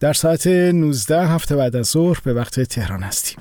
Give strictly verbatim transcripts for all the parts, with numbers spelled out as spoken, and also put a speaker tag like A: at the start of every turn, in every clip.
A: در ساعت نوزده هفته بعد از ظهر به وقت تهران هستیم.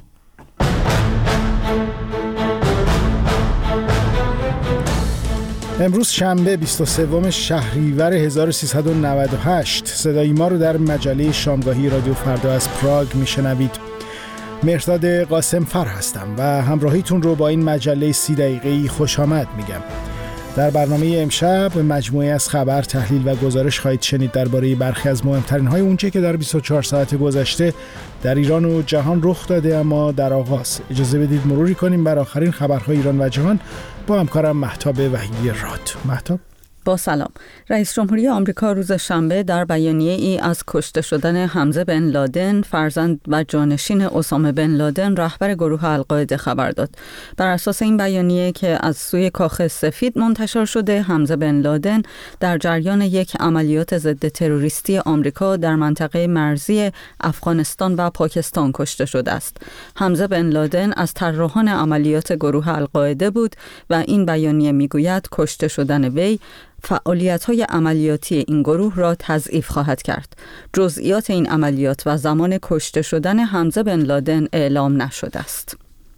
A: امروز شنبه بیست و سوم شهریور هزار و سیصد و نود و هشت. صدای ما رو در مجله شامگاهی رادیو فردا از پراگ میشنوید. مهرداد قاسم فر هستم و همراهیتون رو با این مجله سی دقیقه‌ای خوش آمد میگم. در برنامه امشب مجموعه از خبر، تحلیل و گزارش خواهید شنید درباره برخی از مهمترین های اونچه که در بیست و چهار ساعت گذشته در ایران و جهان رخ داده. اما در آغاز اجازه بدید مروری کنیم بر آخرین خبرهای ایران و جهان با همکارم مهتاب وحیدی راد. مهتاب،
B: با سلام. رئیس جمهوری آمریکا روز شنبه در بیانیه ای از کشته شدن حمزه بن لادن، فرزند و جانشین اسامه بن لادن، رهبر گروه القاعده خبر داد. بر اساس این بیانیه که از سوی کاخ سفید منتشر شده، حمزه بن لادن در جریان یک عملیات ضد تروریستی آمریکا در منطقه مرزی افغانستان و پاکستان کشته شده است. حمزه بن لادن از طراحان عملیات گروه القاعده بود و این بیانیه میگوید کشته شدن وی فعالیت‌های عملیاتی این گروه را تضعیف خواهد کرد. جزئیات این عملیات و زمان کشته شدن حمزه بن لادن اعلام نشده است.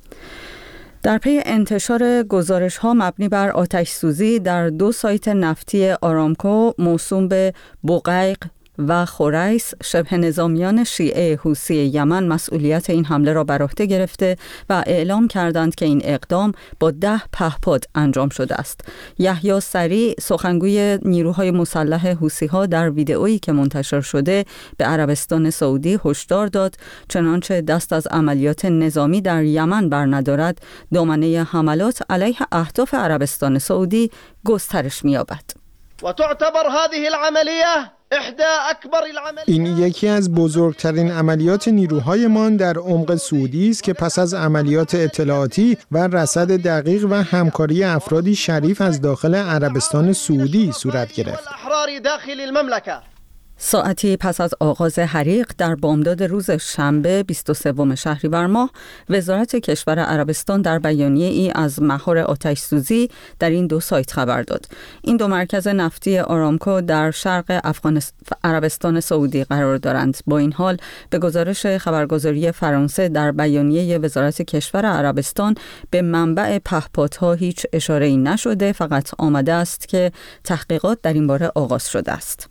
B: در پی انتشار گزارش‌ها مبنی بر آتش سوزی در دو سایت نفتی آرامکو موسوم به بقیق و خوریس، شبه نظامیان شیعه حوثی یمن مسئولیت این حمله را بر عهده گرفته و اعلام کردند که این اقدام با ده پهپاد انجام شده است. یحیی سریع، سخنگوی نیروهای مسلح حوثی‌ها، در ویدئویی که منتشر شده به عربستان سعودی هشدار داد چنانچه دست از عملیات نظامی در یمن برندارد، دامنه حملات علیه اهداف عربستان سعودی گسترش می‌یابد.
C: و تعتبر هذه العملیه
D: این یکی از بزرگترین عملیات نیروهایمان در عمق سعودی است که پس از عملیات اطلاعاتی و رصد دقیق و همکاری افرادی شریف از داخل عربستان سعودی صورت گرفت.
B: ساعتی پس از آغاز حریق در بامداد روز شنبه بیست و سوم شهریور ماه، وزارت کشور عربستان در بیانیه ای از مهار آتش سوزی در این دو سایت خبر داد. این دو مرکز نفتی آرامکو در شرق افغانستان عربستان سعودی قرار دارند. با این حال به گزارش خبرگزاری فرانسه در بیانیه وزارت کشور عربستان به منبع پهپادها هیچ اشاره‌ای نشده، فقط آمده است که تحقیقات در این باره آغاز شده است.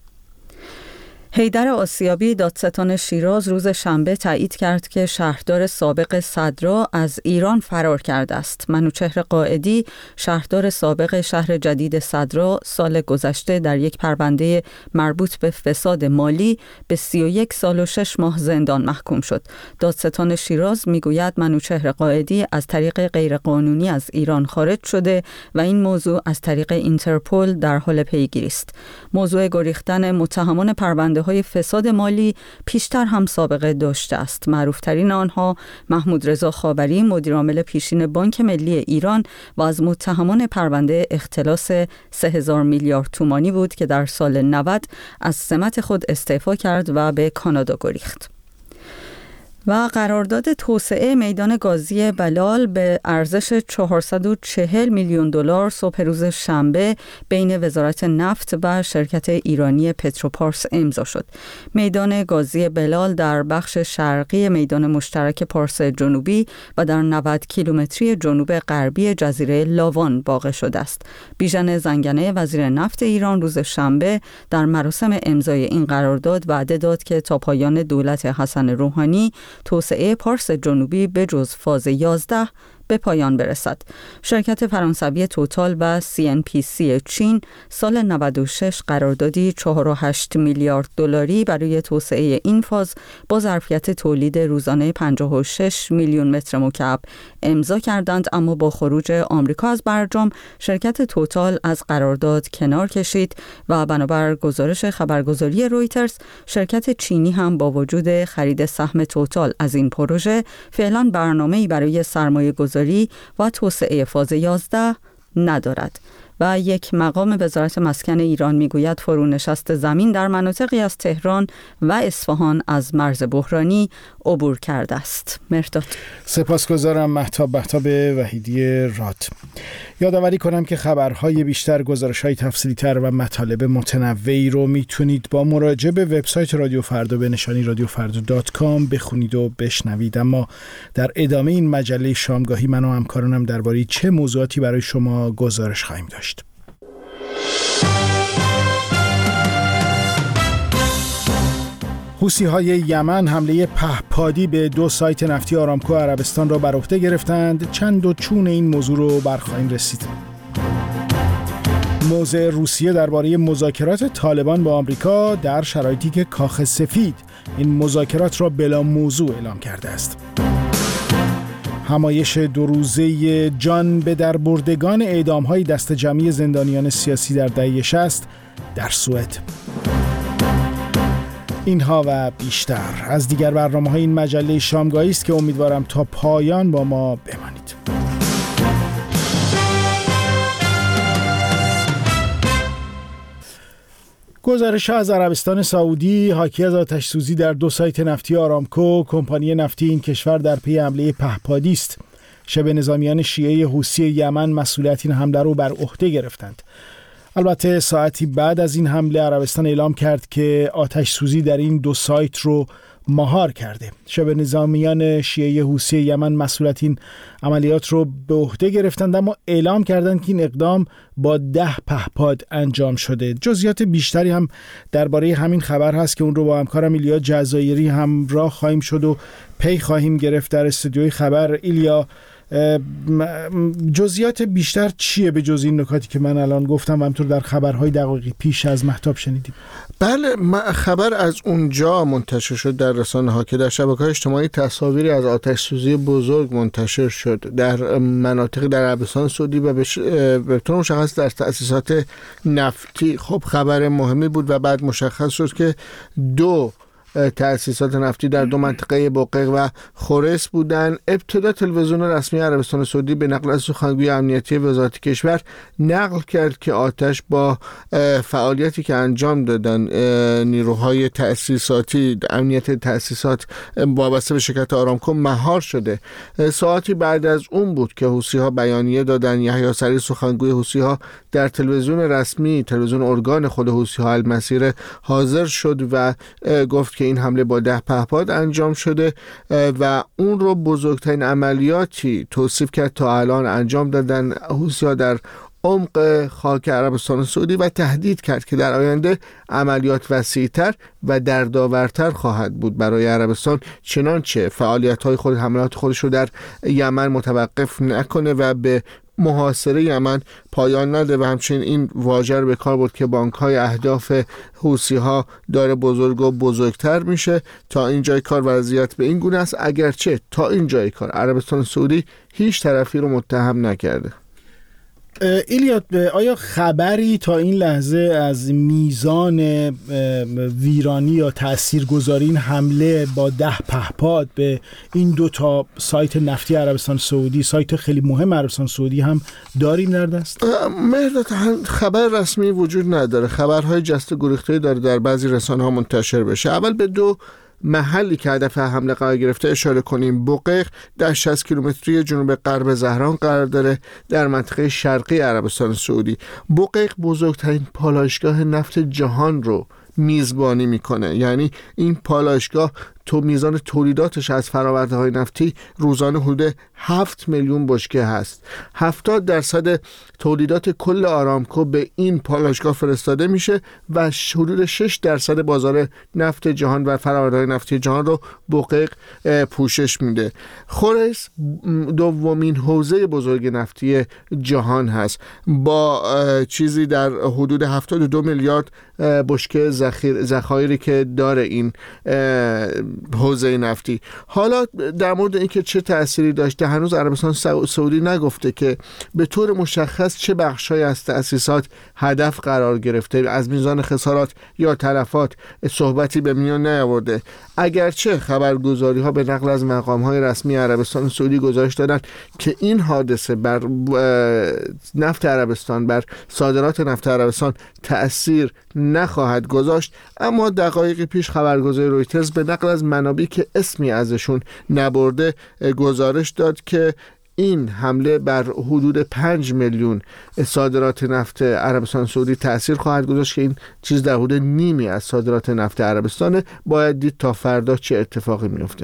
B: حیدر آسیابی، دادستان شیراز، روز شنبه تایید کرد که شهردار سابق صدرا از ایران فرار کرده است. منوچهر قائدی، شهردار سابق شهر جدید صدرا، سال گذشته در یک پرونده مربوط به فساد مالی به سی و یک سال و شش ماه زندان محکوم شد. دادستان شیراز میگوید منوچهر قائدی از طریق غیرقانونی از ایران خارج شده و این موضوع از طریق اینترپل در حال پیگیری است. موضوع گریختن متهمان پرونده های فساد مالی پیشتر هم سابقه داشته است. معروفترین آنها محمود رضا خاوری، مدیر عامل پیشین بانک ملی ایران و از متهمان پرونده اختلاس سه هزار میلیارد تومانی بود که در سال نود از سمت خود استعفا کرد و به کانادا گریخت. و قرارداد توسعه میدان گازی بلال به ارزش چهارصد و چهل میلیون دلار صبح روز شنبه بین وزارت نفت و شرکت ایرانی پتروپارس امضا شد. میدان گازی بلال در بخش شرقی میدان مشترک پارس جنوبی و در نود کیلومتری جنوب غربی جزیره لاوان واقع شده است. بیژن زنگنه، وزیر نفت ایران، روز شنبه در مراسم امضای این قرارداد وعده داد که تا پایان دولت حسن روحانی توسعه پارس جنوبی به جز فاز یازده به پایان برسد. شرکت فرانسوی توتال و سی ان پی سی چین سال نود و شش قراردادی چهار و هشت میلیارد دلاری برای توسعه این فاز با ظرفیت تولید روزانه پنجاه و شش میلیون متر مکعب امضا کردند، اما با خروج آمریکا از برجام شرکت توتال از قرارداد کنار کشید و بنابر گزارش خبرگزاری رویترز شرکت چینی هم با وجود خرید سهم توتال از این پروژه فعلا برنامه‌ای برای سرمایه گذاری و توسعه فاز یازده ندارد. و یک مقام وزارت مسکن ایران میگوید فرونشست زمین در مناطقی از تهران و اصفهان از مرز بحرانی عبور کرده است. مرداد.
A: سپاسگزارم مهتاب مهتاب وحیدی راد. یادآوری کنم که خبرهای بیشتر، گزارش‌های تفصیلی‌تر و مطالب متنوعی رو میتونید با مراجعه به وبسایت رادیو فردا به نشانی رادیو فردا دات کام بخونید و بشنوید. اما در ادامه این مجله شامگاهی من و همکارانم درباره چه موضوعاتی برای شما گزارش خواهیم داشت. حوثی‌های یمن حمله پهپادی به دو سایت نفتی آرامکو عربستان را بر عهده گرفتند. چند و چون این موضوع رو برخواهیم رسید. موضع روسیه درباره مذاکرات طالبان با آمریکا در شرایطی که کاخ سفید این مذاکرات را بلا موضوع اعلام کرده است. همایش دو روزه جان به در بردگان اعدام‌های دست جمعی زندانیان سیاسی در دهه شصت در سوئد. اینها و بیشتر از دیگر برنامه‌های این مجله شامگاهی است که امیدوارم تا پایان با ما بمانید. گزارش از عربستان سعودی حاکی از آتش‌سوزی در دو سایت نفتی آرامکو، کمپانی نفتی این کشور، در پی حمله پهپادی است. شبه نظامیان شیعه حوثی یمن مسئولیت این حمله رو بر عهده گرفتند. البته ساعتی بعد از این حمله عربستان اعلام کرد که آتش‌سوزی در این دو سایت رو مهار کرده. شبه نظامیان شیعه حوثی یمن مسئولیت این عملیات رو به عهده گرفتند، اما اعلام کردند که این اقدام با ده پهپاد انجام شده. جزئیات بیشتری هم درباره همین خبر هست که اون رو با همکارم ایلیا جزایری همراه خواهیم شد و پی خواهیم گرفت در استودیوی خبر. ایلیا، جزئیات بیشتر چیه به جز این نکاتی که من الان گفتم و همطور در خبرهای دقیقی پیش از مهتاب شنیدیم؟
D: بله، خبر از اونجا منتشر شد در رسانه‌ها که در شبکه‌های اجتماعی تصاویری از آتش‌سوزی بزرگ منتشر شد در مناطق در عربستان سعودی و به طور مشخص در تأسیسات نفتی. خب خبر مهمی بود و بعد مشخص شد که دو تأسیسات نفتی در دو منطقه بقیق و خورس بودند. ابتدا تلویزیون رسمی عربستان سعودی به نقل از سخنگوی امنیتی وزارت کشور نقل کرد که آتش با فعالیتی که انجام دادن نیروهای تأسیساتی امنیت تأسیسات وابسته به شرکت آرامکو مهار شده. ساعتی بعد از اون بود که حوثی‌ها بیانیه دادن. یحیی سریع سخنگوی حوثی‌ها در تلویزیون رسمی، تلویزیون ارگان خود حوثی‌ها المسیره، حاضر شد و گفت که این حمله با ده پهپاد انجام شده و اون رو بزرگترین عملیاتی توصیف کرد تا الان انجام دادن حوثی‌ها در عمق خاک عربستان سعودی و تهدید کرد که در آینده عملیات وسیع‌تر و دردآورتر خواهد بود برای عربستان، چنانچه فعالیت‌های خود حملات خودش رو در یمن متوقف نکنه و به محاصره یمن پایان نده و همچنین این واژه رو به کار برد که بانک‌های اهداف حوثی‌ها داره بزرگ و بزرگتر میشه. تا اینجای کار وضعیت به این گونه است، اگرچه تا اینجای کار عربستان سعودی هیچ طرفی رو متهم نکرده.
A: ایلیاد، آیا خبری تا این لحظه از میزان ویرانی یا تاثیرگذاری این حمله با ده پهپاد به این دو تا سایت نفتی عربستان سعودی، سایت خیلی مهم عربستان سعودی، هم داریم در دست؟
D: مهرداد، خبر رسمی وجود نداره. خبرهای جست و گریخته داره در بعضی رسانه‌ها منتشر بشه. اول به دو محلی که هدف حمله قرار گرفته اشاره کنیم. بقیق در شصت کیلومتری جنوب غرب زهران قرار داره در منطقه شرقی عربستان سعودی. بقیق بزرگترین پالایشگاه نفت جهان رو میزبانی میکنه، یعنی این پالایشگاه تو میزان تولیداتش از فرآورده‌های نفتی روزانه حدود هفت میلیون بشکه هست. هفتاد درصد تولیدات کل آرامکو به این پالایشگاه فرستاده میشه و حدود شش درصد بازار نفت جهان و فرآورده‌های نفتی جهان رو بقیق پوشش میده. خورس دومین حوزه بزرگ نفتی جهان هست با چیزی در حدود هفتاد و دو میلیارد بشکه ذخایر ذخایری که داره این
E: حوزه نفتی. حالا در مورد اینکه چه تأثیری داشته هنوز عربستان سعودی نگفته که به طور مشخص چه بخش‌هایی از تأسیسات هدف قرار گرفته. از میزان خسارات یا تلفات صحبتی به میان نیاورده، اگرچه خبرگزاری‌ها به نقل از مقام‌های رسمی عربستان سعودی گزارش دادند که این حادثه بر نفت عربستان، بر صادرات نفت عربستان تأثیر نخواهد گذاشت. اما دقایقی پیش خبرگزاری رویترز به نقل از منابعی که اسمی ازشون نبرده گزارش داد که این حمله بر حدود پنج میلیون صادرات نفت عربستان سعودی تأثیر خواهد گذاشت که این چیز در حدود نیمی از صادرات نفت عربستانه. باید دید تا فردا چه اتفاقی میفته.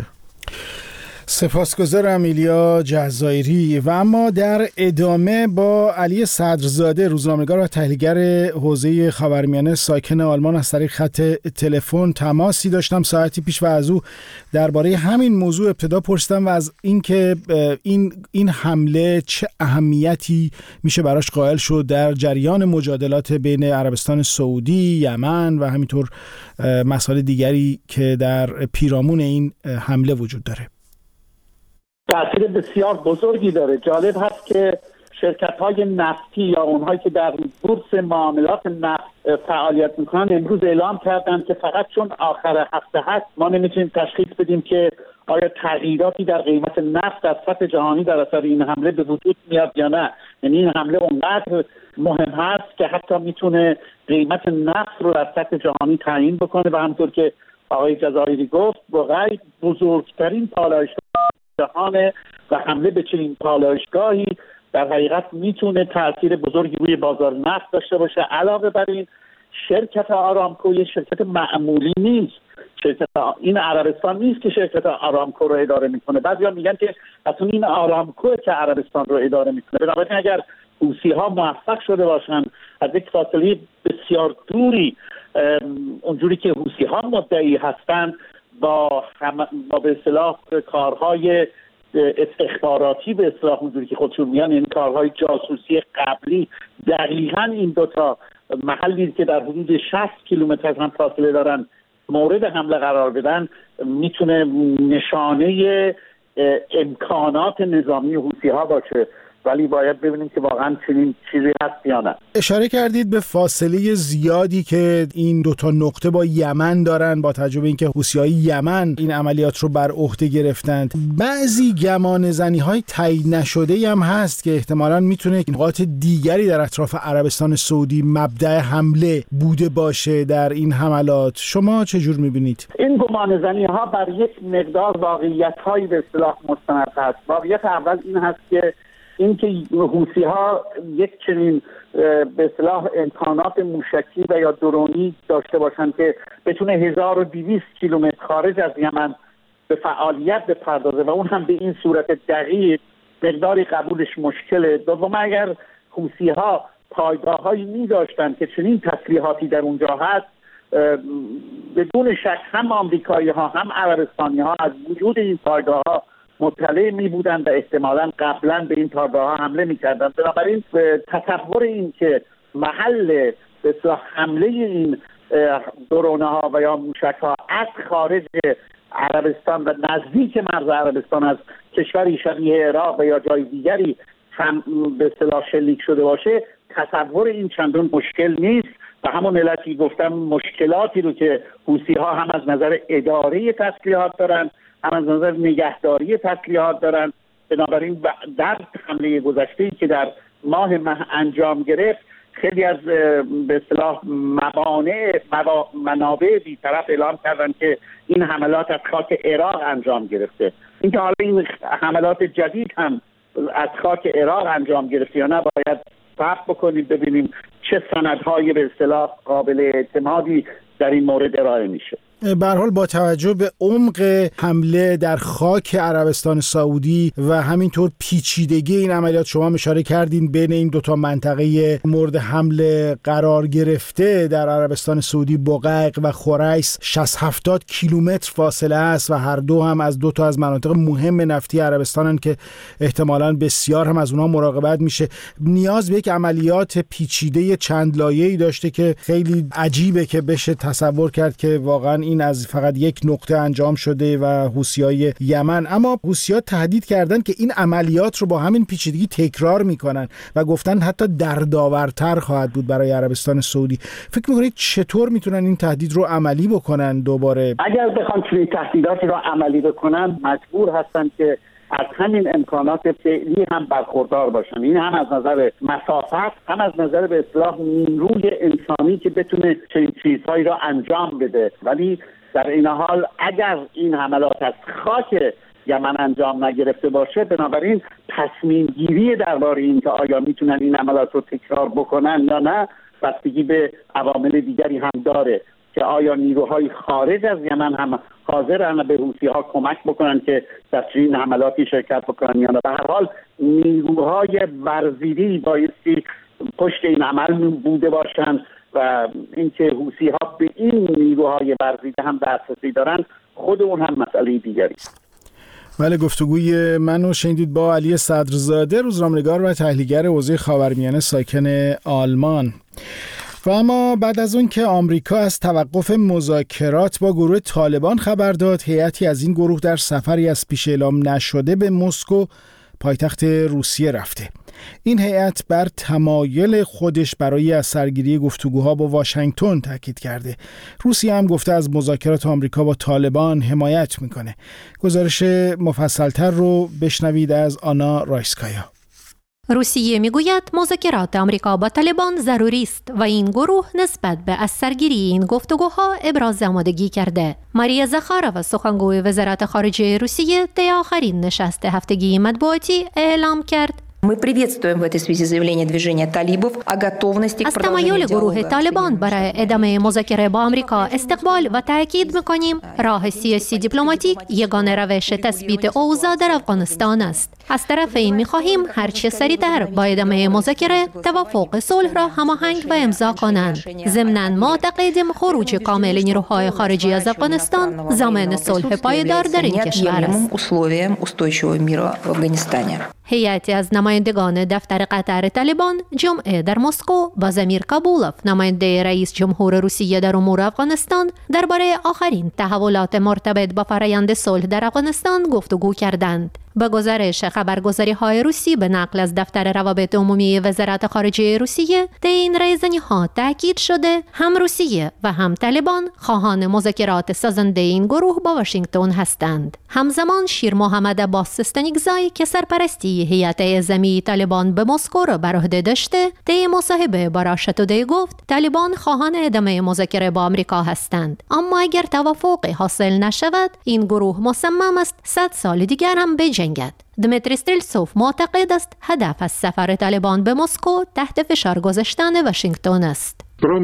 A: سپاسگزارم ایلیا جزایری. و اما در ادامه با علی صدرزاده، روزنامه‌نگار و تحلیلگر حوزه خاورمیانه ساکن آلمان، از طریق خط تلفن تماسی داشتم ساعتی پیش و از او درباره همین موضوع ابتدا پرسیدم و از اینکه این این حمله چه اهمیتی میشه براش قائل شد در جریان مجادلات بین عربستان سعودی، یمن و همینطور مسائل دیگری که در پیرامون این حمله وجود داره.
F: تأثیر بسیار بزرگی داره. جالب هست که شرکت‌های نفتی یا اونهایی که در بورس معاملات نفت فعالیت میکنن امروز اعلام کردن که فقط چون آخر هفته هست ما نمیتونیم تشخیص بدیم که آیا تغییراتی در قیمت نفت در سطح جهانی در اثر این حمله به وجود میاد یا نه. یعنی این حمله اونقدر مهم هست که حتی میتونه قیمت نفت رو در سطح جهانی تعیین بکنه و همونطور که آقای جزایری گفت واقعا بزرگترین پالایشگاه جهانه و حمله به چنین پالایشگاهی در حقیقت میتونه تاثیر بزرگی روی بازار نفت داشته باشه. علاوه بر این شرکت آرامکو یه شرکت معمولی نیست. شرکت این عربستان نیست که شرکت آرامکو رو اداره میکنه. بعضیا میگن که اصلا این آرامکو که عربستان رو اداره میکنه. بنابراین اگر حوثی‌ها موفق شده باشن از یک فاصله بسیار دوری اونجوری که حوثی‌ها مدعی هستند با هم با به اصطلاح کارهای استخباراتی به اصطلاح اونجوری که خودشون میگن این کارهای جاسوسی قبلی دقیقاً این دوتا محلی که در حدود شصت کیلومتر از هم فاصله دارن مورد حمله قرار بدن میتونه نشانه امکانات نظامی حوثی‌ها باشه، ولی باید ببینیم که واقعا چنین چیزی هست یا نه.
A: اشاره کردید به فاصله زیادی که این دوتا نقطه با یمن دارن، با توجه به اینکه حوثی‌های یمن این عملیات رو بر عهده گرفتند. بعضی گمانه‌زنی‌های تایید نشده‌ای هم هست که احتمالاً میتونه نقاط دیگری در اطراف عربستان سعودی مبدأ حمله بوده باشه در این حملات. شما چه جور می‌بینید؟
F: این گمانه‌زنی‌ها بر یک مقدار واقعیت‌هایی به اصطلاح مستند هست. واقعیت اول این هست که اینکه حوثی‌ها یک چنین به اصطلاح امکانات موشکی و یا درونی داشته باشند که بتونه هزار و دویست کیلومتر خارج از یمن به فعالیت بپردازه و اون هم به این صورت دقیق مقداری قبولش مشکله. دوم اگر حوثی‌ها پایگاه‌هایی می‌داشتند که چنین تسلیحاتی در اونجا هست، بدون شک هم آمریکایی‌ها هم عربستانی‌ها از وجود این پایگاه‌ها مطلع می بودن و احتمالاً قبلا به این پایگاه‌ها حمله می‌کردند. بنابراین تصور این که محل به اصطلاح حمله این درونه‌ها و یا موشک‌ها از خارج عربستان و نزدیک مرز عربستان از کشوری شبیه عراق و یا جای دیگری هم به اصطلاح شلیک شده باشه، تصور این چندان مشکل نیست و همون علتی گفتم مشکلاتی رو که حوثی‌ها هم از نظر اداره تسلیحات دارن هم از نظر نگهداری تسلیحات دارن. بنابراین در حمله گذشته‌ای که در ماه مه انجام گرفت خیلی از به اصطلاح موانع منابع بی‌طرف اعلام کردن که این حملات از خاک عراق انجام گرفته. اینکه حالا این حملات جدید هم از خاک عراق انجام گرفته یا نه باید صبر بکنیم ببینیم چه سندهای به اصطلاح قابل اعتمادی در این مورد ارائه میشه.
A: به هر حال با توجه به عمق حمله در خاک عربستان سعودی و همینطور پیچیدگی این عملیات، شما اشاره کردین بین این دوتا منطقه مورد حمله قرار گرفته در عربستان سعودی، بقیق و خریس، شصت هفتاد کیلومتر فاصله است و هر دو هم از دو تا از مناطق مهم نفتی عربستانن که احتمالاً بسیار هم از اونها مراقبت میشه. نیاز به یک عملیات پیچیده چند لایه‌ای داشته که خیلی عجیبه که بشه تصور کرد که واقعاً این از فقط یک نقطه انجام شده و حوثیای یمن، اما حوثی‌ها تهدید کردن که این عملیات رو با همین پیچیدگی تکرار میکنن و گفتن حتی دردآورتر خواهد بود برای عربستان سعودی. فکر میکنید چطور میتونن این تهدید رو عملی بکنن دوباره؟
F: اگر بخوان چنین تهدیداتی رو عملی بکنن مجبور هستن که از همین امکانات فعلی هم برخوردار باشن. این هم از نظر مسافت، هم از نظر به اصطلاح نیروی انسانی که بتونه چنین چیزهایی را انجام بده. ولی در این حال اگر این حملات از خاک یمن انجام نگرفته باشه، بنابراین تصمیم گیری درباره این که آیا میتونن این حملات رو تکرار بکنن یا نه بستگی به عوامل دیگری هم داره که آیا نیروهای خارج از یمن هم حاضرن به حوثی‌ها کمک بکنن که در چنین حملاتی شرکت بکنن یا نه. به هر حال نیروهای ورزیدی بایستی پشت این عمل بوده باشن و اینکه حوثی‌ها به این نیروهای ورزیده هم دسترسی دارن خود اون هم مسئله دیگری است.
A: بله، گفتگوی منو شنیدید با علی صدرزاده، روزنامه‌نگار و تحلیلگر حوزه خاورمیانه ساکن آلمان. و اما بعد از اون که آمریکا از توقف مذاکرات با گروه طالبان خبر داد، هیئتی از این گروه در سفری از پیش اعلام نشده به مسکو پایتخت روسیه رفته. این هیئت بر تمایل خودش برای از سرگیری گفتگوها با واشنگتن تاکید کرده. روسیه هم گفته از مذاکرات آمریکا با طالبان حمایت میکنه. گزارش مفصلتر رو بشنوید از آنا رایسکایا.
G: روسیه میگوید مذاکرات آمریکا با طالبان ضروری است و این گروه نسبت به از سرگیری این گفتگوها ابراز آمادگی کرده. ماریا زخارова، سخنگوی وزارت خارجه روسیه، در آخرین نشست هفتگی مطبوعاتی اعلام کرد از تمایل گروه طالبان برای ادامه مذاکره با آمریکا استقبال و تأکید می‌کنیم راه سیاسی دیپلماتیک یگانه روش تثبیت اوضاع در افغانستان است. از طرفین می‌خواهیم هرچه سریعتر با ادامه مذاکره توافق صلح را هماهنگ و امضا کنند. ضمناً معتقدیم خروج کامل نیروهای خارجی از افغانستان ضامن صلح پایدار در این کشور است. هیئتی از نمایندگان دفتر قطر طالبان جمعه در مسکو با زمیر کابولوف، نماینده رئیس جمهور روسیه در امور افغانستان، درباره آخرین تحولات مرتبط با فرآیند صلح در افغانستان گفتگو کردند. با گزارش خبرگزاری‌های روسی به نقل از دفتر روابط عمومی وزارت خارجه روسیه، در این رایزنی‌ها تاکید شده هم روسیه و هم طالبان خواهان مذاکرات سازنده این گروه با واشنگتن هستند. همزمان شیر محمد عباس استانیکزای که سرپرستی هیئت اعظمی طالبان به مسکو را بر عهده داشته، در مصاحبه با راشد تودی گفت طالبان خواهان ادامه مذاکره با آمریکا هستند، اما اگر توافقی حاصل نشود این گروه مصمم است صد سال دیگر هم بجنگد. دمیتری استرلسوف معتقد است هدف از سفر طالبان به مسکو تحت فشار گذاشتن واشنگتن است.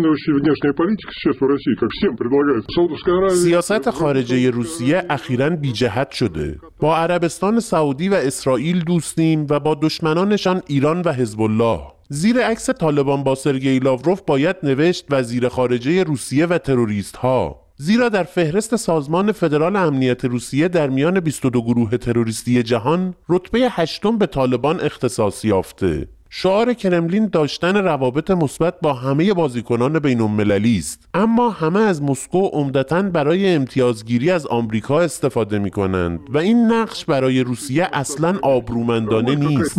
H: سیاست خارجه روسیه اخیراً بی جهت شده. با عربستان سعودی و اسرائیل دوستیم و با دشمنانشان ایران و حزب الله. زیر عکس طالبان با سرگئی لاوروف باید نوشت وزیر خارجه روسیه و تروریست ها، زیرا در فهرست سازمان فدرال امنیت روسیه در میان بیست و دو گروه تروریستی جهان رتبه هشتم به طالبان اختصاص یافته. شعار کرملین داشتن روابط مثبت با همه بازیکنان بین‌المللی است، اما همه از مسکو عمدتاً برای امتیازگیری از آمریکا استفاده می‌کنند و این نقش برای روسیه اصلاً آبرومندانه نیست.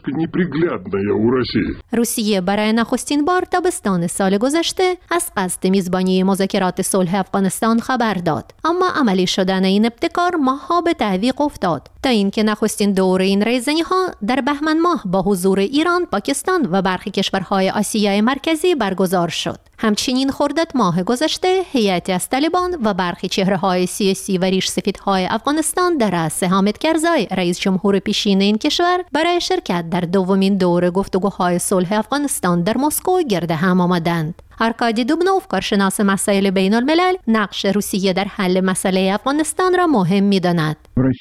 G: روسیه برای نخستین بار تابستان سال گذشته از قصد میزبانی مذاکرات صلح افغانستان خبر داد، اما عملی شدن این ابتکار ماه‌ها به تعویق افتاد تا اینکه نخستین دور این ریزنی‌ها در بهمن ماه با حضور ایران، پاکستان و برخی کشورهای آسیای مرکزی برگزار شد. همچنین خرداد ماه گذشته هیئتی از طالبان و برخی چهره‌های سیاسی و ریش سفیدهای افغانستان در رأس حامد کرزای، رئیس جمهور پیشین این کشور، برای شرکت در دومین دور گفتگوهای صلح افغانستان در مسکو گرد هم آمدند. آرکادی دوبنوف، کارشناس مسائل بین الملل، نقش روسیه در حل مسئله افغانستان را مهم می‌داند.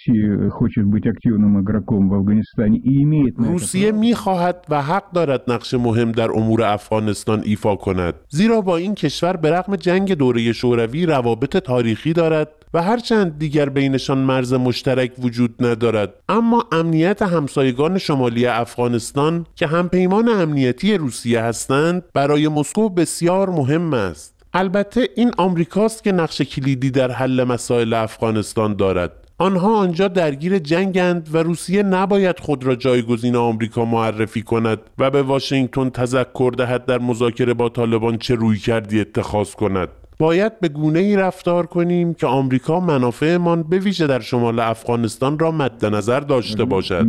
H: روسیه می‌خواهد و حق دارد نقش مهم در امور افغانستان ایفا کند، زیرا با این کشور به رغم جنگ دوره شوروی روابط تاریخی دارد و هرچند دیگر بینشان مرز مشترک وجود ندارد، اما امنیت همسایگان شمالی افغانستان که همپیمان امنیتی روسیه هستند برای مسکو بسیار مهم است. البته این آمریکاست که نقش کلیدی در حل مسائل افغانستان دارد. آنها آنجا درگیر جنگند و روسیه نباید خود را جایگزین آمریکا معرفی کند و به واشنگتن تذکر دهد در مذاکره با طالبان چه رویکردی اتخاذ کند. باید به گونه‌ای رفتار کنیم که آمریکا منافعمان به ویژه در شمال افغانستان را مد نظر داشته باشد.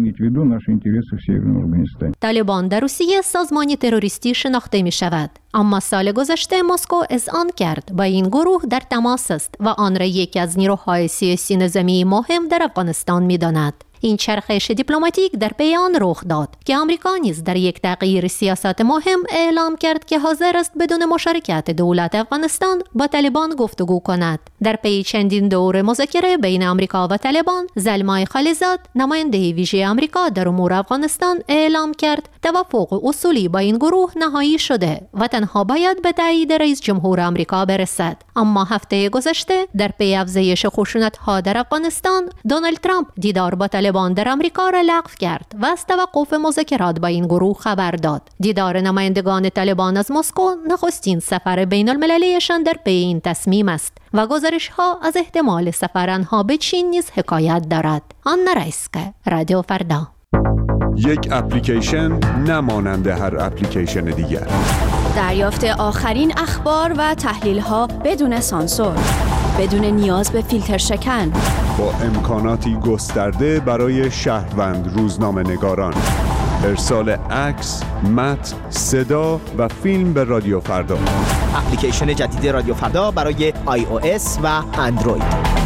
G: طالبان در روسیه سازمانی تروریستی شناخته می شود، اما سال گذشته مسکو اذعان کرد با این گروه در تماس است و آن را یکی از نیروهای سیاسی نظامی مهم در افغانستان می داند. این چرخش دیپلماتیک در پی آن رخ داد که آمریکا نیز در یک تغییر سیاست مهم اعلام کرد که حاضر است بدون مشارکت دولت افغانستان با طالبان گفتگو کند. در پی چندین دور مذاکره بین آمریکا و طالبان، زلمای خلیزاد، نماینده ویژه آمریکا در امور افغانستان، اعلام کرد توافق اصولی با این گروه نهایی شده و تنها باید به تایید رئیس جمهور آمریکا برسد. اما هفته گذشته در پی افزایش خشونت‌ها در افغانستان، دونالد ترامپ دیدار با طالبان در آمریکا را لغو کرد و از توقف مذاکرات با این گروه خبر داد. دیدار نمایندگان طالبان از مسکو نخستین سفر بین المللیشان در پی این تصمیم است و گزارش‌ها از احتمال سفر آنها به چین نیز حکایت دارد. آنا رایسکه، رادیو فردا.
I: یک اپلیکیشن نمانند هر اپلیکیشن دیگر.
J: دریافت آخرین اخبار و تحلیل‌ها بدون سانسور، بدون نیاز به فیلتر شکن،
I: با امکاناتی گسترده برای شهروند روزنامه‌نگاران. ارسال عکس، متن، صدا و فیلم به رادیو فردا.
K: اپلیکیشن جدید رادیو فردا برای آی او اس و اندروید.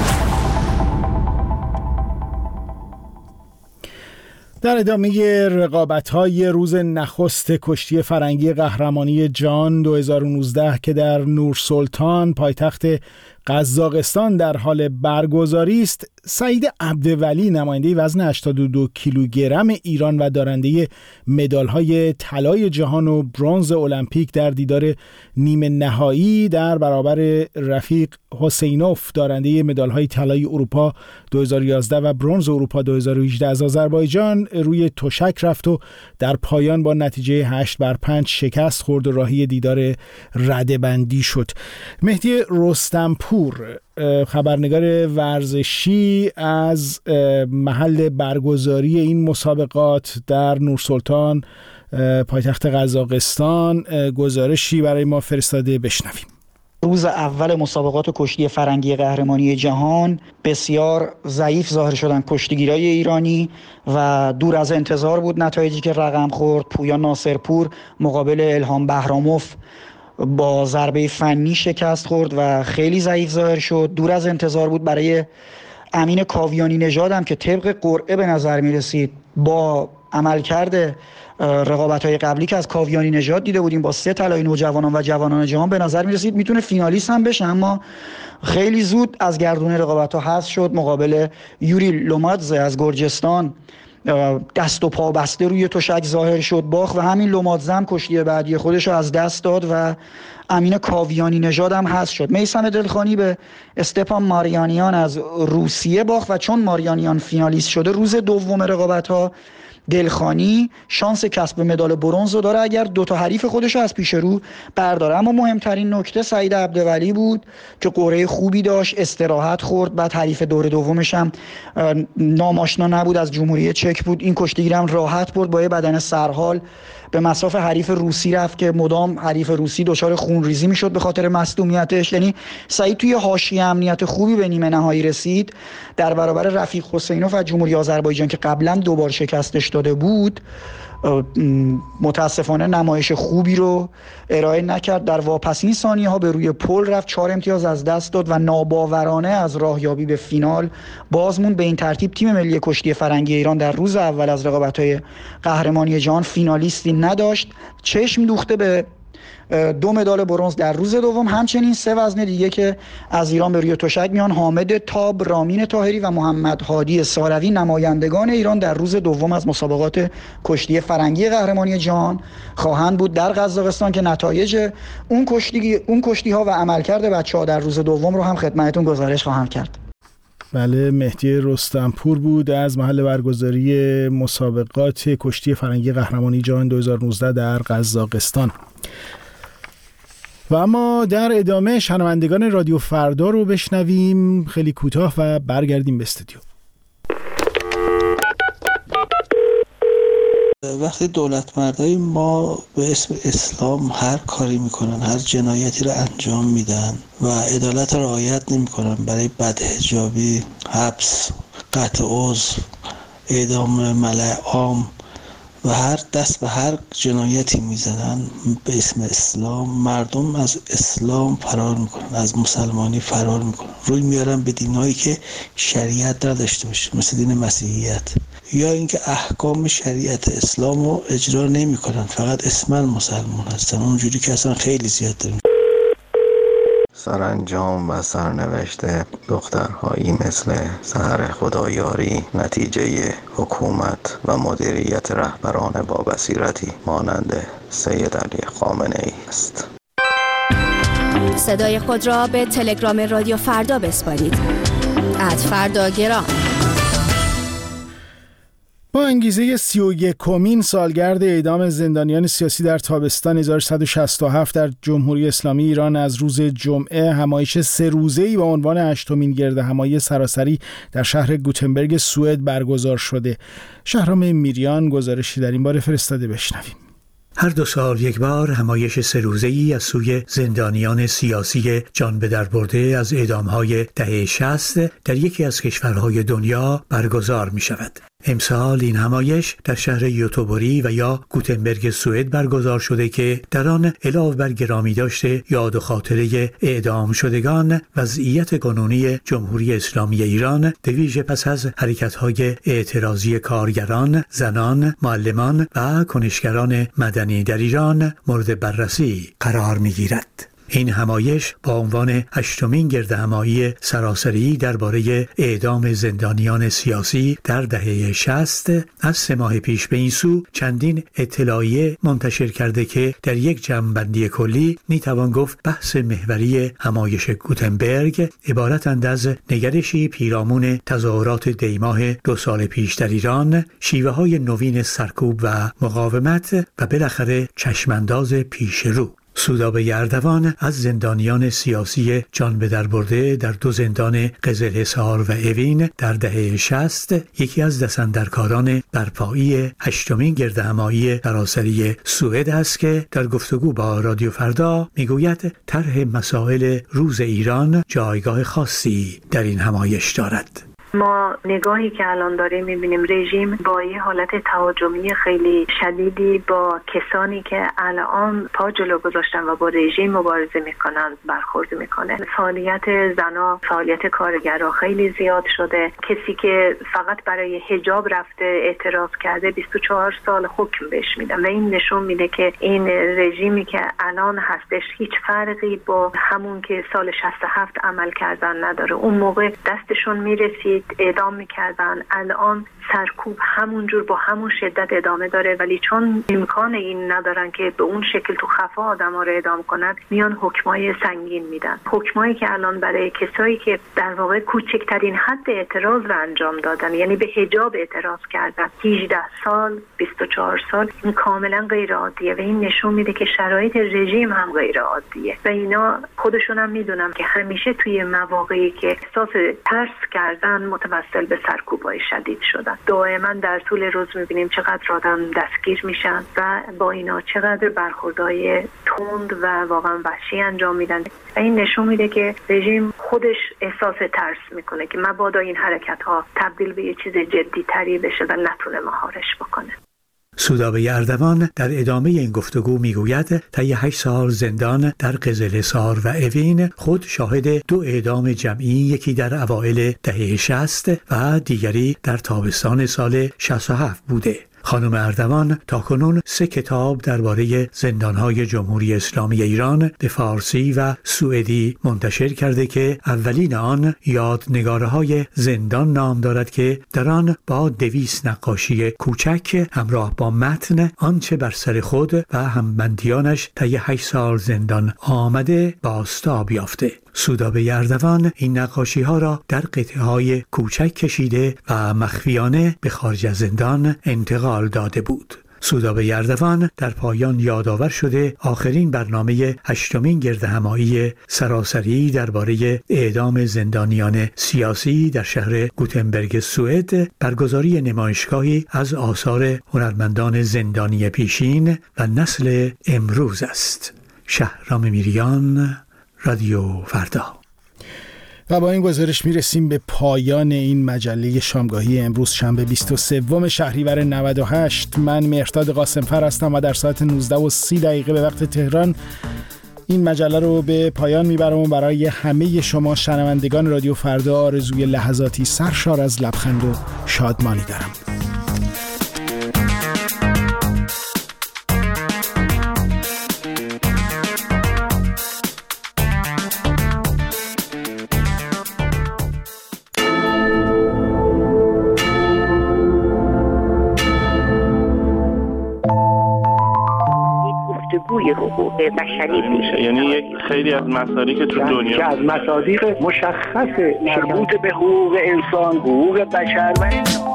A: در ادامه رقابت‌های روز نخست کشتی فرنگی قهرمانی جهان دو هزار و نوزده که در نورسلطان پایتخت قزاقستان در حال برگزاری است، سعید عبدولی نماینده وزن هشتاد و دو کیلوگرم ایران و دارنده مدال‌های طلای جهان و برنز المپیک در دیدار نیمه نهایی در برابر رفیق حسینوف دارنده مدال‌های طلای اروپا دو هزار و یازده و برنز اروپا دو هزار و هجده از آذربایجان روی تشک رفت و در پایان با نتیجه هشت بر پنج شکست خورد و راهی دیدار رده‌بندی شد. مهدی رستمپور، خبرنگار ورزشی، از محل برگزاری این مسابقات در نورسلطان پایتخت قزاقستان گزارشی برای ما فرستاده. بشنویم.
L: روز اول مسابقات کشتی فرنگی قهرمانی جهان بسیار ضعیف ظاهر شدن کشتیگیرای ایرانی و دور از انتظار بود نتایجی که رقم خورد. پویا ناصرپور مقابل الهام بهراموف با ضربه فنی شکست خورد و خیلی ضعیف ظاهر شد. دور از انتظار بود برای امین کاویانی نژاد هم که طبق قرعه به نظر می رسید با عملکرد رقابت‌های قبلی که از کاویانی نژاد دیده بودیم با سه طلای نوجوانان و جوانان جهان به نظر می رسید میتونه فینالیست هم بشه، اما خیلی زود از گردونه رقابت‌ها حذف شد. مقابل یوری لومادزه از گرجستان دست و پا بسته روی تشک ظاهر شد، باخت و همین لومادزه هم کشتی بعدی خودش رو از دست داد و امین کاویانی نژاد هم حذف شد. میثم دلخانی به استپان ماریانیان از روسیه باخت و چون ماریانیان فینالیست شده روز دوم رقابت‌ها دلخانی شانس کسب مدال برنز رو داره اگر دو تا حریف خودش رو از پیش رو برداره. اما مهمترین نکته سعید عبدولی بود که قرعه خوبی داشت، استراحت خورد، بعد حریف دور دومش هم ناماشنا نبود، از جمهوری چک بود. این کشتیگیر هم راحت برد با یه بدن سرحال به مصاف حریف روسی رفت که مدام حریف روسی دچار خونریزی میشد به خاطر مصدومیتش. یعنی سعید توی حاشیه امنیت خوبی به نیمه نهایی رسید در برابر رفیق حسینوف از جمهوری آذربایجان که قبلا دوبار شکستش داده بود. متاسفانه نمایش خوبی رو ارائه نکرد. در واپسین ثانیه ها به روی پل رفت، چهار امتیاز از دست داد و ناباورانه از راهیابی به فینال بازمون. به این ترتیب تیم ملی کشتی فرنگی ایران در روز اول از رقابت‌های قهرمانی جهان فینالیستی نداشت. چشم دوخته به دو مدال برنز در روز دوم، همچنین سه وزن دیگه که از ایران به روی تشک میان. حامد تاب، رامین طاهری و محمد هادی ساروی نمایندگان ایران در روز دوم از مسابقات کشتی فرنگی قهرمانی جهان خواهند بود در قزاقستان که نتایج اون کشتی اون کشتی ها و عملکرد بچه‌ها در روز دوم رو هم خدمتتون گزارش خواهم کرد.
A: بله، مهدی رستمپور بود از محل برگزاری مسابقات کشتی فرنگی قهرمانی جهان دو هزار و نوزده در قزاقستان. و اما در ادامه شنوندگان رادیو فردا رو بشنویم خیلی کوتاه و برگردیم به استودیو.
M: وقتی دولت مردای ما به اسم اسلام هر کاری میکنن، هر جنایتی رو انجام میدن و عدالت رو رعایت نمیکنن، برای بدحجابی، حبس، قطع عضو، اعدام ملأ عام و هر دست به هر جنایتی میزنن به اسم اسلام، مردم از اسلام فرار میکنن، از مسلمانی فرار میکنن، روی میارن به دینایی که شریعت نداشته باشه، مثل دین مسیحیت، یا اینکه احکام شریعت اسلام رو اجرا نمیکنن، فقط اسمن مسلمان هستن، اونجوری که اصلا خیلی زیاد داریم.
N: سرانجام و سرنوشت دخترهایی مثل سحر خدایاری نتیجه حکومت و مدیریت رهبران با بصیرتی مانند سید علی خامنه ای است.
J: صدای خود را به تلگرام رادیو فردا بسپارید. ات فردا گرام.
A: با انگیزه سی و یکمین سالگرد اعدام زندانیان سیاسی در تابستان هزار و سیصد و شصت و هفت در جمهوری اسلامی ایران از روز جمعه همایش سه روزه‌ای با عنوان هشتمین گردهمایی سراسری در شهر گوتنبرگ سوئد برگزار شده. شهرام میریان گزارشی در این باره فرستاده، بشنویم.
O: هر دو سال یک بار همایش سه روزه‌ای از سوی زندانیان سیاسی جان به در برده از اعدام‌های دهه شصت در یکی از کشورهای دنیا برگزار می‌شود. امسال این همایش در شهر یوتوبوری و یا گوتنبرگ سوئد برگزار شده که در آن علاوه بر گرامی داشته یاد و خاطره اعدام شدگان وضعیت قانونی جمهوری اسلامی ایران به ویژه پس از حرکت‌های اعتراضی کارگران، زنان، معلمان و کنشگران مدنی در ایران مورد بررسی قرار می‌گیرد. این همایش با عنوان هشتمین گردهمایی سراسری درباره اعدام زندانیان سیاسی در دهه شصت از سه ماه پیش به این سو چندین اطلاعیه منتشر کرده که در یک جمع‌بندی کلی میتوان گفت بحث محوری همایش گوتنبرگ عبارتند از نگرشی پیرامون تظاهرات دیماه دو سال پیش در ایران، شیوه های نوین سرکوب و مقاومت و بالاخره چشمانداز پیش رو. سودابه اردوان از زندانیان سیاسی جان به در برده در دو زندان قزلحصار و اوین در دهه شصت یکی از دستاندرکاران برپایی هشتمین گردهمایی سراسری سوئد است که در گفتگو با رادیو فردا میگوید طرح مسائل روز ایران جایگاه خاصی در این همایش دارد.
P: ما نگاهی که الان داریم میبینیم رژیم با یه حالت تهاجمی خیلی شدیدی با کسانی که الان پا جلو گذاشتن و با رژیم مبارزه میکنن برخورد میکنه. فعالیت زنا، فعالیت کارگرها خیلی زیاد شده. کسی که فقط برای حجاب رفته اعتراض کرده بیست و چهار سال حکم بهش میدن و این نشون میده که این رژیمی که الان هستش هیچ فرقی با همون که سال شصت و هفت عمل کردن نداره. اون موقع دستشون میرسید اعدام میکردن، الان سرکوب همونجور با همون شدت ادامه داره، ولی چون امکان این ندارن که به اون شکل تو خفا آدم ها رو اعدام کنن میان حکمای سنگین میدن. حکمایی که الان برای کسایی که در واقع کوچکترین حد اعتراض رو انجام دادن، یعنی به حجاب اعتراض کردن، هجده سال، بیست و چهار سال، این کاملا غیر عادیه و این نشون میده که شرایط رژیم هم غیر عادیه و اینا خودشون هم میدونن که همیشه توی مواقعی که احساس ترس کردن متوسل به سرکوبای شدید شدن. دائما در طول روز میبینیم چقدر آدم دستگیر میشن و با اینا چقدر برخوردهای تند و واقعا وحشی انجام میدن و این نشون میده که رژیم خودش احساس ترس میکنه که مبادا این حرکت ها تبدیل به یه چیز جدی تری بشه و نتونه مهارش بکنه.
O: سودابه اردوان در ادامه این گفتگو میگوید طی هشت سال زندان در قزلحصار و اوین خود شاهد دو اعدام جمعی، یکی در اوایل دهه شصت و دیگری در تابستان سال شصت و هفت بوده. خانم اردوان تاکنون سه کتاب درباره زندانهای جمهوری اسلامی ایران به فارسی و سوئدی منتشر کرده که اولین آن یادنگارهای زندان نام دارد که در آن با دویست نقاشی کوچک همراه با متن آنچه بر سر خود و همبندیانش طی هشت سال زندان آمده بازتاب یافته. سودابه اردوان این نقاشی ها را در قطعه های کوچک کشیده و مخفیانه به خارج از زندان انتقال داده بود. سودابه اردوان در پایان یادآور شده آخرین برنامه هشتمین گردهمایی سراسری درباره اعدام زندانیان سیاسی در شهر گوتنبرگ سوئد برگزاری نمایشگاهی از آثار هنرمندان زندانی پیشین و نسل امروز است. شهرام میریان، رادیو فردا.
A: و با این گزارش میرسیم به پایان این مجله شامگاهی امروز شنبه بیست و سوم شهریور نود و هشت. من مهرداد قاسمفر هستم و در ساعت نوزده و سی دقیقه به وقت تهران این مجله رو به پایان میبرم و برای همه شما شنوندگان رادیو فردا آرزوی لحظاتی سرشار از لبخند و شادمانی دارم.
Q: حقوق بشری میشه، یعنی یک خیلی از مسائلی که تو دنیا که از مصادیق مشخص مربوط به حقوق انسان، حقوق بشر و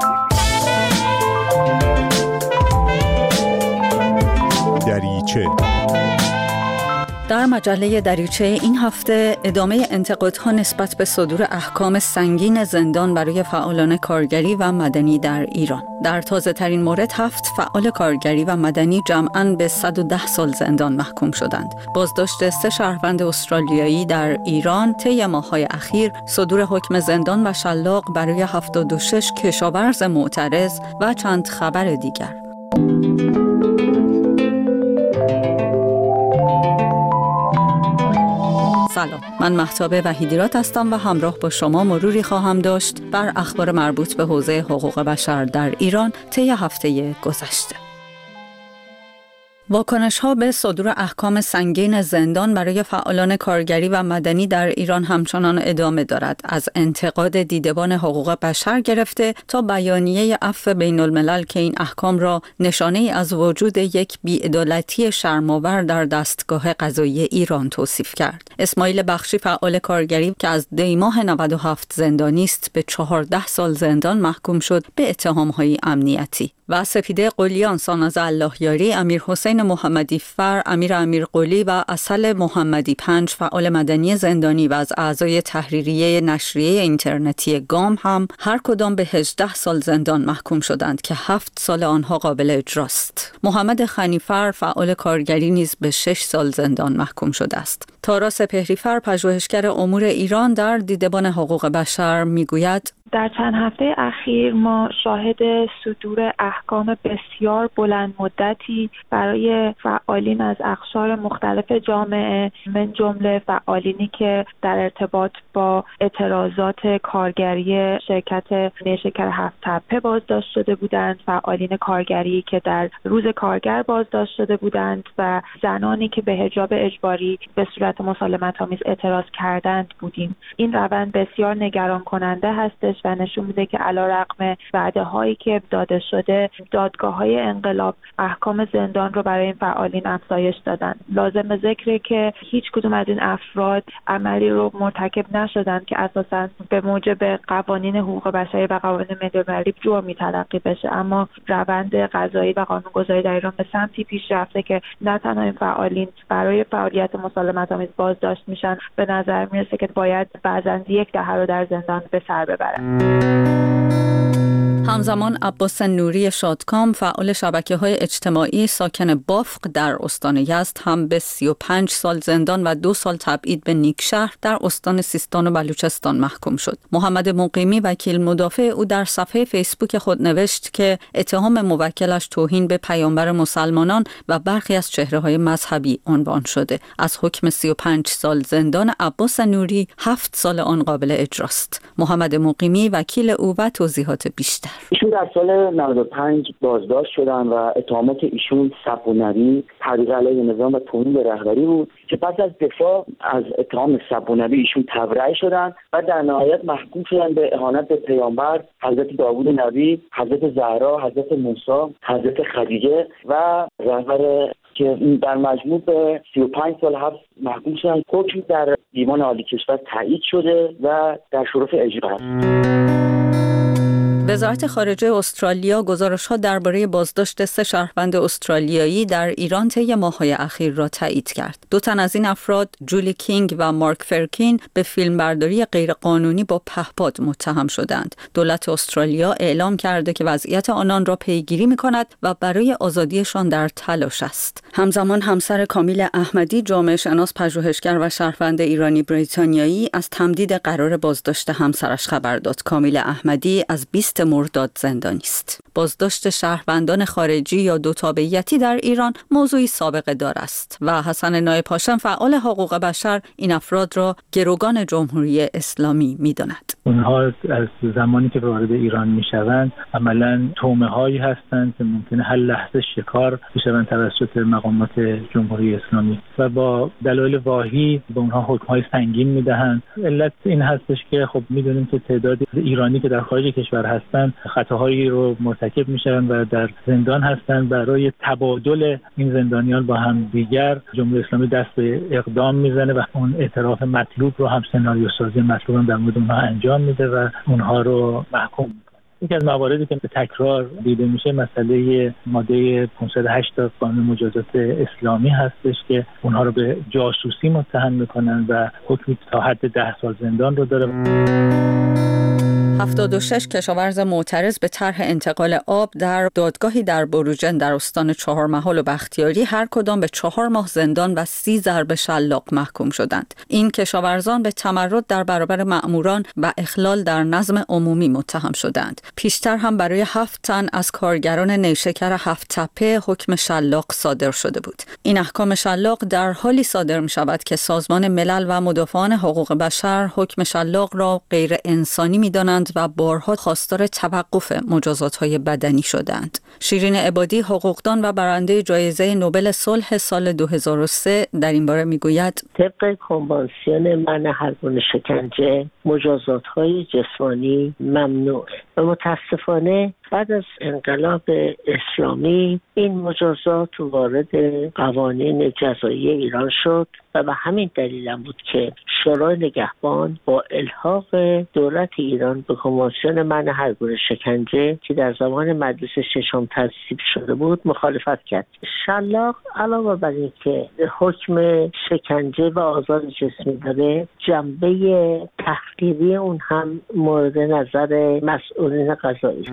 I: دریچه.
B: در مجله دریچه این هفته ادامه انتقادها نسبت به صدور احکام سنگین زندان برای فعالان کارگری و مدنی در ایران. در تازه ترین مورد هفت فعال کارگری و مدنی جمعاً به صد و ده سال زندان محکوم شدند. بازداشت سه شهروند استرالیایی در ایران طی ماه‌های اخیر، صدور حکم زندان و شلاق برای هفتاد و شش کشاورز معترض و چند خبر دیگر. سلام، من مهتاب وحیدیرات هستم و همراه با شما مروری خواهم داشت بر اخبار مربوط به حوزه حقوق بشر در ایران طی هفته گذشته. واکنش‌ها به صدور احکام سنگین زندان برای فعالان کارگری و مدنی در ایران همچنان ادامه دارد. از انتقاد دیدبان حقوق بشر گرفته تا بیانیه عفو بین الملل که این احکام را نشانه‌ای از وجود یک بی‌عدالتی شرم‌آور در دستگاه قضایی ایران توصیف کرد. اسماعیل بخشی فعال کارگری که از دیماه نود و هفت زندانی است به چهارده سال زندان محکوم شد به اتهام‌های امنیتی. و سپیده قلیان، ساناز اللهیاری، امیر حسین محمدی فر، امیر امیر قلی و اصل محمدی پنج فعال مدنی زندانی و از اعضای تحریریه نشریه اینترنتی گام هم هر کدام به هجده سال زندان محکوم شدند که هفت سال آنها قابل اجراست. محمد خنیفر فعال کارگری نیز به شش سال زندان محکوم شده است. تارا سپهریفر، پژوهشگر امور ایران در دیدبان حقوق بشر میگوید
R: در چند هفته اخیر ما شاهد صدور احکام بسیار بلند مدتی برای فعالین از اقشار مختلف جامعه، من جمله فعالینی که در ارتباط با اعتراضات کارگری شرکت نیشکر هفت تپه بازداشت شده بودند، فعالین کارگری که در روز کارگر بازداشت شده بودند و زنانی که به حجاب اجباری به صورت مسالمت‌آمیز اعتراض کردند بودیم. این روند بسیار نگران کننده هستش و نشون میده که علیرغم وعده‌هایی که داده شده، دادگاه‌های انقلاب احکام زندان رو برای این فعالین افزایش دادن. لازم ذکره که هیچ کدوم از این افراد عملی رو مرتکب نشدن که اساساً به موجب قوانین حقوق بشری و قوانین ملی جرمی تلقی بشه، اما روند قضایی و قانونگذاری در ایران به سمتی پیش رفته که نه تنها این فعالین برای فعالیت مسالمت‌آمیز بازداشت میشن، به نظر میرسه که باید بعضاً یک دهه رو در زندان به سر ببرن.
B: همزمان عباس نوری شادکام فعال شبکه‌های اجتماعی ساکن بافق در استان یزد هم به سی و پنج سال زندان و دو سال تبعید به نیکشهر در استان سیستان و بلوچستان محکوم شد. محمد مقیمی وکیل مدافع او در صفحه فیسبوک خود نوشت که اتهام موکلش توهین به پیامبر مسلمانان و برخی از چهره‌های مذهبی عنوان شده. از حکم سی و پنج سال زندان عباس نوری هفت سال آن قابل اجراست. محمد مقیمی وکیل او و توضیحات بیشتر.
S: ایشون در سال نود و پنج بازداشت شدن و اتهامات ایشون سبونوی، تحریض علیه نظام و توهین به رهبری بود که پس از دفاع از اتهام سبونوی ایشون تبرئه شدن و در نهایت محکوم شدن به اهانت به پیامبر حضرت داوود نبی، حضرت زهرا، حضرت موسی، حضرت خدیجه و رهبر که در مجموع به سی و پنج سال حبس محکوم شدن. حکم در دیوان عالی کشور تایید شده و در شرف اجرا است.
B: وزارت خارجه استرالیا گزارش‌ها درباره بازداشت سه شهروند استرالیایی در ایران طی ماه‌های اخیر را تایید کرد. دو تن از این افراد، جولی کینگ و مارک فرکین، به فیلمبرداری غیرقانونی با پهپاد متهم شدند. دولت استرالیا اعلام کرده که وضعیت آنان را پیگیری می‌کند و برای آزادیشان در تلاش است. همزمان همسر کامیل احمدی، جامعه شناس، پژوهشگر و شهروند ایرانی بریتانیایی، از تمدید قرار بازداشت همسرش خبر داد. کامیل احمدی از بیست مرداد زندانی است. بازداشت شهروندان خارجی یا دو تابعیتی در ایران موضوعی سابقه دار است و حسن نایب هاشم، فعال حقوق بشر، این افراد را گروگان جمهوری اسلامی می‌داند.
T: اونها از زمانی که وارد ایران میشوند عملاً تومه‌هایی هستند که ممکنه هر لحظه شکار بشوند توسط مقامات جمهوری اسلامی و با دلایل واهی به اونها حکم‌های سنگین میدهند. علت این هستش که خب میدونیم که تعداد ایرانی که در خارج کشور هستند خطاهایی رو مرتکب میشن و در زندان هستند. برای تبادل این زندانیان با هم دیگر جمهوری اسلامی دست به اقدام میزنه و اون اعتراف مطلوب رو هم سناریو سازی مطلوب هم در مورد اونها انجام میده و اونها رو محکوم میکنه. یکی از مواردی که به تکرار دیده میشه مسئله ماده پانصد و هشت قانون مجازات اسلامی هستش که اونها رو به جاسوسی متهم میکنن و حکمی تا حد ده سال زندان رو داره.
B: هفتاد و شش کشاورز معترض به طرح انتقال آب در دادگاهی در بروجن در استان چهارمحال و بختیاری هر کدام به چهار ماه زندان و سی ضرب شلاق محکوم شدند. این کشاورزان به تمرد در برابر مأموران و اخلال در نظم عمومی متهم شدند. پیشتر هم برای هفت تن از کارگران نیشکر هفت تپه حکم شلاق صادر شده بود. این احکام شلاق در حالی صادر می شود که سازمان ملل و مدافعان حقوق بشر حکم شلاق را غیر انسانی می دانند و بارها خواستار توقف مجازات‌های بدنی شدند. شیرین عبادی، حقوقدان و برنده جایزه نوبل صلح سال دو هزار و سه، در این باره میگوید
U: طبق کنوانسیون منع هر گونه شکنجه مجازات‌های جسمانی ممنوع و متاسفانه بعد از انقلاب اسلامی این مجازات وارد قوانین جزایی ایران شد و به همین دلیل هم بود که شورای نگهبان با الحاق دولت ایران به کنوانسیون منع هر گونه شکنجه که در زمان مجلس ششم تصویب شده بود مخالفت کرد. شلاق علاوه بر این که حکم شکنجه و آزار جسمی داره، جنبه تحقیری اون هم مورد نظر مسئولین قضایی.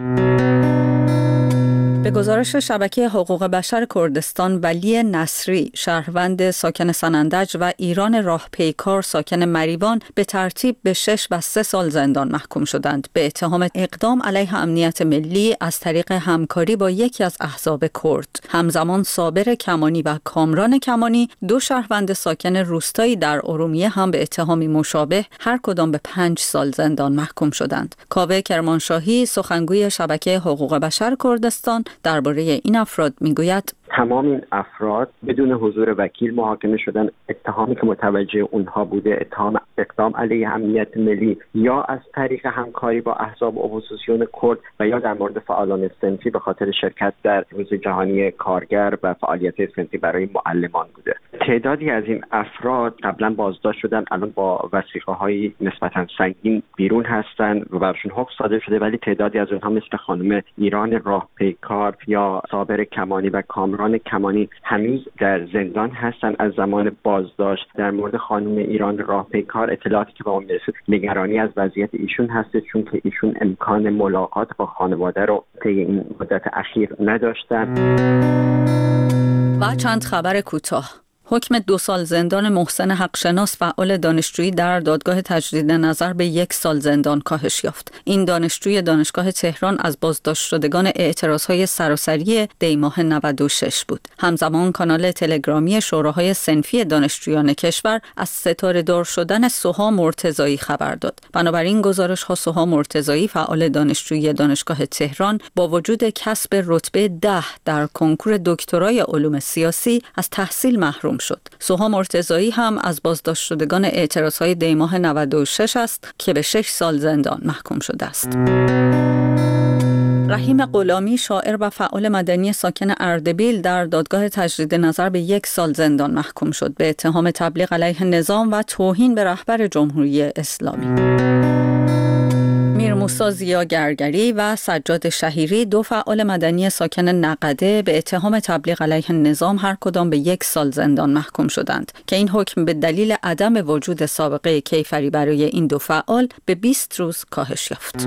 B: به گزارش شبکه حقوق بشر کردستان، ولی نصری، شهروند ساکن سنندج، و ایران راهپیکار ساکن مریوان به ترتیب به شش و سه سال زندان محکوم شدند به اتهام اقدام علیه امنیت ملی از طریق همکاری با یکی از احزاب کرد. همزمان صابر کمانی و کامران کمانی، دو شهروند ساکن روستایی در ارومیه، هم به اتهامی مشابه هر کدام به پنج سال زندان محکوم شدند. کاوه کرمانشاهی، سخنگوی شبکه حقوق بشر کردستان، درباره این افراد میگوید
V: تمام این افراد بدون حضور وکیل محاکمه شدن. اتهامی که متوجه اونها بوده اتهام اقدام علیه امنیت ملی یا از طریق همکاری با احزاب اپوزیسیون کرد و یا در مورد فعالان صنفی به خاطر شرکت در روز جهانی کارگر و فعالیت صنفی برای معلمان بوده. تعدادی از این افراد قبلا بازداشت شدن، الان با وثیقه‌های نسبتا سنگین بیرون هستند و براشون حکم صادر شده، ولی تعدادی از اونها مثل خانم ایران راهپیکار یا صابر کمانی و کامران کمانی هنوز در زندان هستند. از زمان بازداشت در مورد خانم ایران راهپیکار اطلاعاتی که به ما میرسید نگرانی از وضعیت ایشون هست، چون که ایشون امکان ملاقات با خانواده رو طی این مدت اخیر نداشتن.
B: و چند خبر کوتاه. حکم دو سال زندان محسن حقشناس، فعال دانشجویی، در دادگاه تجدید نظر به یک سال زندان کاهش یافت. این دانشجوی دانشگاه تهران از بازداشت شدگان اعتراضهای سراسری دیماه نود و شش بود. همزمان کانال تلگرامی شوراهای صنفی دانشجویان کشور از ستاره دار شدن سوها مرتضایی خبر داد. بنابراین گزارش ها سوها مرتضایی، فعال دانشجویی دانشگاه تهران، با وجود کسب رتبه ده در کنکور دکترای علوم سیاسی از تحصیل محروم شد. سوها مرتضایی هم از بازداشت شدگان اعتراضهای دیماه نود و شش است که به شش سال زندان محکوم شده است. رحیم غلامی، شاعر و فعال مدنی ساکن اردبیل، در دادگاه تجدید نظر به یک سال زندان محکوم شد به اتهام تبلیغ علیه نظام و توهین به رهبر جمهوری اسلامی. امیر موسی زیا گرگری و سجاد شهیری، دو فعال مدنی ساکن نقده، به اتهام تبلیغ علیه نظام هر کدام به یک سال زندان محکوم شدند که این حکم به دلیل عدم وجود سابقه کیفری برای این دو فعال به بیست روز کاهش یافت.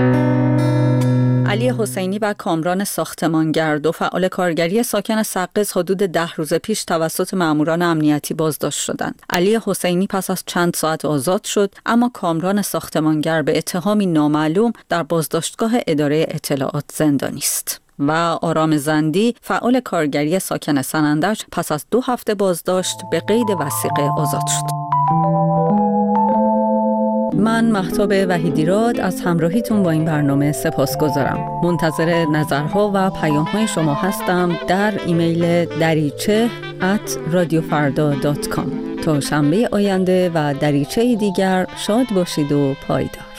B: علی حسینی و کامران ساختمانگر، دو فعال کارگری ساکن سقز، حدود ده روز پیش توسط ماموران امنیتی بازداشت شدند. علی حسینی پس از چند ساعت آزاد شد، اما کامران ساختمانگر به اتهامی نامعلوم در بازداشتگاه اداره اطلاعات زندانی است. و آرام زندی، فعال کارگری ساکن سنندج، پس از دو هفته بازداشت به قید وثیقه آزاد شد. من مهتاب وحیدیراد از همراهیتون با این برنامه سپاسگزارم. منتظر نظرها و پیام‌های شما هستم در ایمیل دریچه ات رادیو فردا دات کام. تا شنبه آینده و دریچه دیگر شاد باشید و پایدار.